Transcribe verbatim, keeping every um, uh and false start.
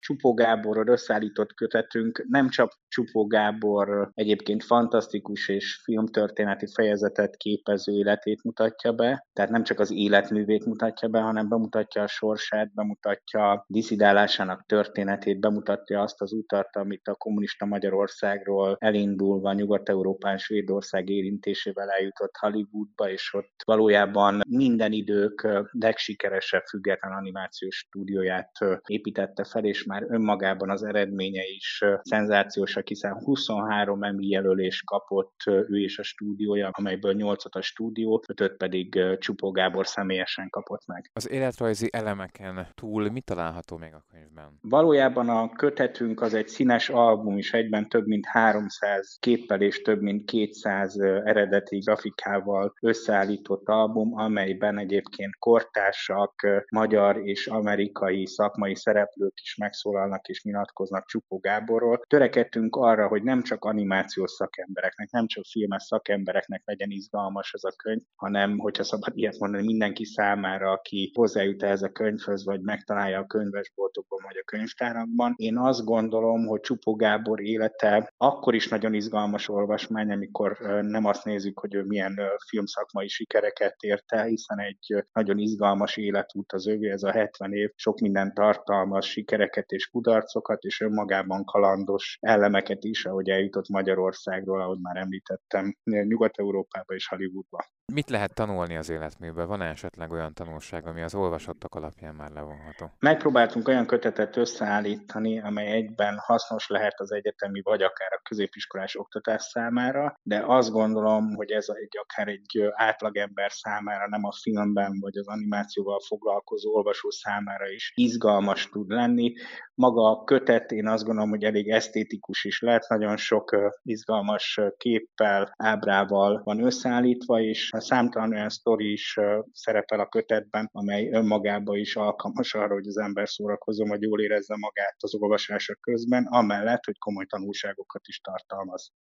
Csupó Gáborral összeállított kötetünk nem csak Csupó Gábor egyébként fantasztikus és filmtörténeti fejezetet képező életét mutatja be, tehát nem csak az életművét mutatja be, hanem bemutatja a sorsát, bemutatja disszidálásának történetét, bemutatja azt az utat, amit a kommunista Magyarországról elindulva Nyugat-Európán Svédország érintésével eljutott Hollywoodba, és ott valójában minden idők legsikeresebb független animációs stúdióját építette fel, és már önmagában az eredménye is szenzációsak, hiszen huszonhárom Emmy jelölést kapott ő és a stúdiója, amelyből nyolcat a stúdió, ötöt pedig Csupó Gábor személyesen kapott meg. Az életrajzi elemeken túl mit található még a könyvben? Valójában a kötetünk az egy színes album is, egyben több mint háromszáz képpel és több mint kétszáz eredeti grafikával összeállított album, amelyben egyébként kortársak, magyar és amerikai szakmai szereplők is megszólalnak és nyilatkoznak Csupó Gáborról. Törekedtünk arra, hogy nem csak animációs szakembereknek, nem csak filmes szakembereknek legyen izgalmas ez a könyv, hanem, hogyha szabad ilyet mondani, mindenki számára, aki hozzájut ehhez a könyvhöz, vagy megtalálja a könyvesboltokban, vagy a könyvtárakban. Én azt gondolom, hogy Csupó Gábor élete akkor is nagyon izgalmas olvasmány, amikor nem azt nézzük, hogy ő milyen filmszakmai sikereket ért el, hiszen egy nagyon izgalmas életút az övé, ez a hetven év, sok minden tartalmaz, sikereket és kudarcokat, és önmagában kalandos elemeket is, ahogy eljutott Magyarországról, ahogy már említettem, Nyugat-Európába és Hollywoodba. Mit lehet tanulni az életműből? Van esetleg olyan tanulság, ami az olvasottak alapján már levonható? Megpróbáltunk olyan kötetet összeállítani, amely egyben hasznos lehet az egyetemi vagy akár a középiskolás oktatás számára, de azt gondolom, hogy ez egy akár egy átlagember számára, nem a filmben vagy az animációval foglalkozó olvasó számára is izgalmas tud lenni. Maga a kötet, én azt gondolom, hogy elég esztétikus is lehet, nagyon sok izgalmas képpel, ábrával van összeállítva, és számtalan olyan sztori is szerepel a kötetben, amely önmagában is alkalmas arra, hogy az ember szórakozzon, vagy jól érezze magát az olvasása közben, amellett, hogy komoly tanulságokat is tartalmaz.